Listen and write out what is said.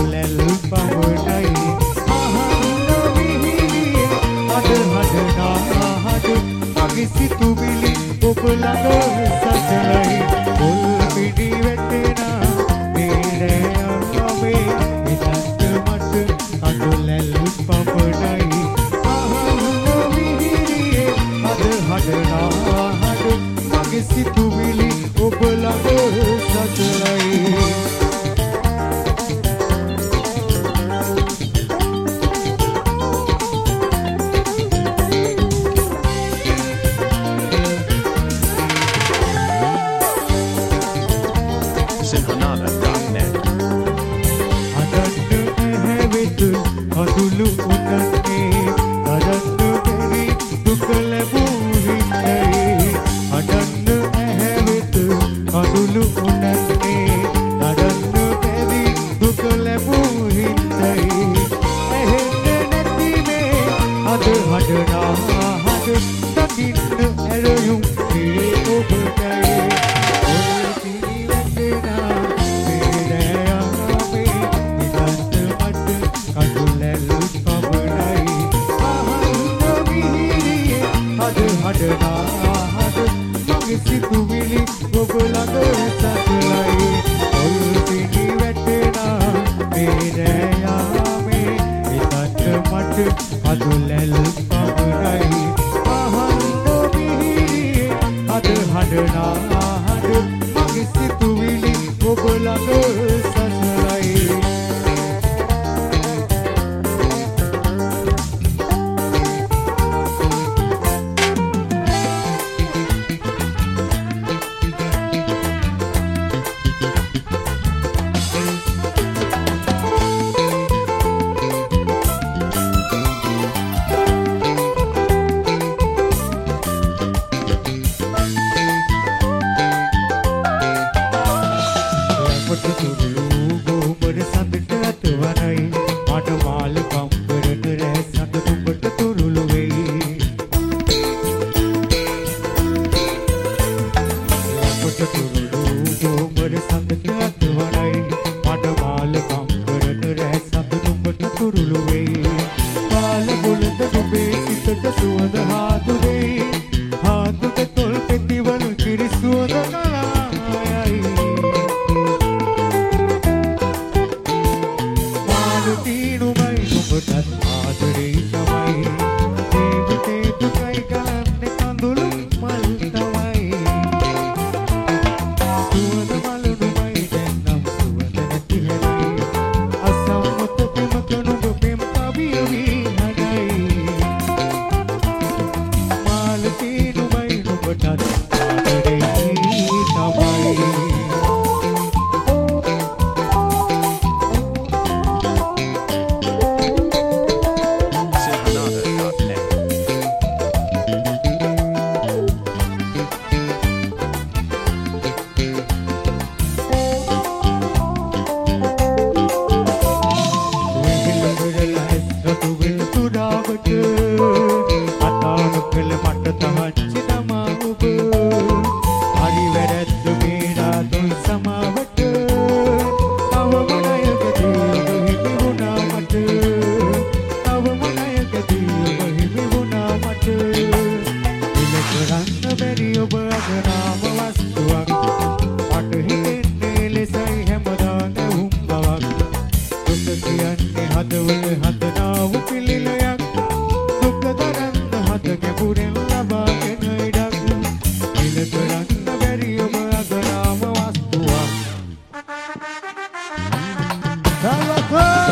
කඳුලැල් පවනයි අහන්න විහිදියේ අද හදනාහද මගේ සිතුවිලි ඔබ ළඟ සසලයි පොල් පිටි වැටෙනා නේරයාමේ ඉතත් මට කඳුලැල් පවනයි අහන්න විහිදියේ අද හදනාහද මගේ සිතුවිලි ඔබ ළඟ සසලයි Sinhanada.net අදන්න ඇහැවෙත කඳුළු උනන්නේ අදන්න බැරි දුක ලැබූ හිතයි අදන්න ඇහැවෙත කඳුළු උනන්නේ අදන්න බැරි දුක ලැබූ හිතයි ඇහෙන්න නැති මේ අද හඬනාහද දකින්න ඇරයුම් මේ ඔබටයි හඬනාහද මගේ සිතුවිලි ඔබ ළඟ සතුලයි පොල් පිටි වැටෙනා මේ රෑයාමේ ඉතත් මට කඳුලැල් පවනයි අහන්න විහිදියේ අද හඬනාහද මගේ සිතුවිලි ඔබ ළඟ සතුලයි Hello,